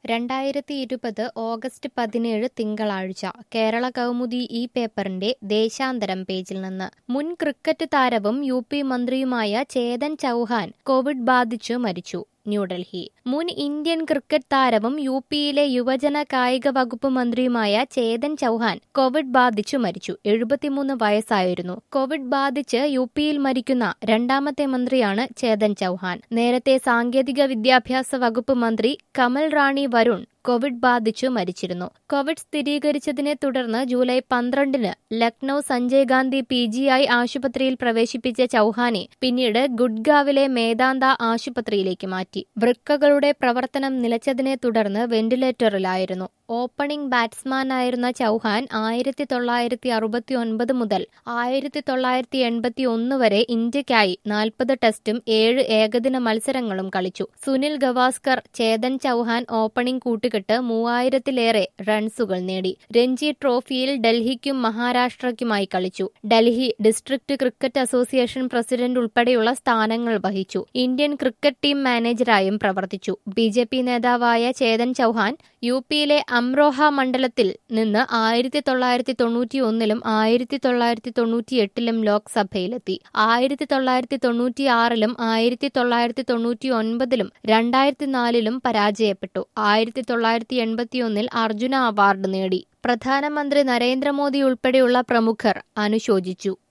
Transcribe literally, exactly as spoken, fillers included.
രണ്ടായിരത്തി ഇരുപത് ഓഗസ്റ്റ് പതിനേഴ് തിങ്കളാഴ്ച കേരള കൗമുദി ഈ പേപ്പറിന്റെ ദേശാന്തരം പേജിൽ നിന്ന് മുൻ ക്രിക്കറ്റ് താരവും യു പി മന്ത്രിയുമായ ചേതൻ ചൗഹാൻ കോവിഡ് ബാധിച്ചു മരിച്ചു. ന്യൂഡൽഹി മുൻ ഇന്ത്യൻ ക്രിക്കറ്റ് താരവും യു പിയിലെ യുവജന കായിക വകുപ്പ് മന്ത്രിയുമായ ചേതൻ ചൗഹാൻ കോവിഡ് ബാധിച്ചു മരിച്ചു. എഴുപത്തിമൂന്ന് വയസ്സായിരുന്നു. കോവിഡ് ബാധിച്ച് യു പിയിൽ മരിക്കുന്ന രണ്ടാമത്തെ മന്ത്രിയാണ് ചേതൻ ചൗഹാൻ. നേരത്തെ സാങ്കേതിക വിദ്യാഭ്യാസ വകുപ്പ് മന്ത്രി കമൽ റാണി വരുൺ കോവിഡ് ബാധിച്ചു മരിച്ചിരുന്നു. കോവിഡ് സ്ഥിരീകരിച്ചതിനെ തുടർന്ന് ജൂലൈ പന്ത്രണ്ടിന് Lucknow Sanjay Gandhi P G I ആശുപത്രിയിൽ പ്രവേശിപ്പിച്ച ചൗഹാനെ പിന്നീട് ഗുഡ്ഗാവിലെ മേദാന്ത ആശുപത്രിയിലേക്ക് മാറ്റി. വൃക്കകളുടെ പ്രവർത്തനം നിലച്ചതിനെ തുടർന്ന് വെന്റിലേറ്ററിലായിരുന്നു. ഓപ്പണിംഗ് ബാറ്റ്സ്മാനായിരുന്ന ചൗഹാൻ ആയിരത്തി തൊള്ളായിരത്തി അറുപത്തി ഒൻപത് മുതൽ ആയിരത്തി തൊള്ളായിരത്തി എൺപത്തി ഒന്ന് വരെ ഇന്ത്യയ്ക്കായി നാൽപ്പത് ടെസ്റ്റും ഏഴ് ഏകദിന മത്സരങ്ങളും കളിച്ചു. സുനിൽ ഗവാസ്കർ ചേതൻ ചൗഹാൻ ഓപ്പണിംഗ് കൂട്ടുകെട്ട് മൂവായിരത്തിലേറെ റൺസുകൾ നേടി. രഞ്ജി ട്രോഫിയിൽ ഡൽഹിക്കും മഹാരാഷ്ട്രയ്ക്കുമായി കളിച്ചു. Delhi district cricket association president ഉൾപ്പെടെയുള്ള സ്ഥാനങ്ങൾ വഹിച്ചു. ഇന്ത്യൻ ക്രിക്കറ്റ് ടീം മാനേജരായും പ്രവർത്തിച്ചു. ബി ജെ പി നേതാവായ ചേതൻ ചൗഹാൻ യു പിയിലെ അംറോഹ മണ്ഡലത്തിൽ നിന്ന് ആയിരത്തി തൊള്ളായിരത്തി തൊണ്ണൂറ്റി ഒന്നിലും ആയിരത്തി തൊള്ളായിരത്തി തൊണ്ണൂറ്റി എട്ടിലും ലോക്സഭയിലെത്തി. ആയിരത്തി തൊള്ളായിരത്തി തൊണ്ണൂറ്റി ആറിലും ആയിരത്തി തൊള്ളായിരത്തി തൊണ്ണൂറ്റി ഒൻപതിലും രണ്ടായിരത്തി നാലിലും പരാജയപ്പെട്ടു. ആയിരത്തി തൊള്ളായിരത്തി എൺപത്തിയൊന്നിൽ അർജുന അവാർഡ് നേടി. പ്രധാനമന്ത്രി നരേന്ദ്രമോദി ഉൾപ്പെടെയുള്ള പ്രമുഖർ അനുശോചിച്ചു.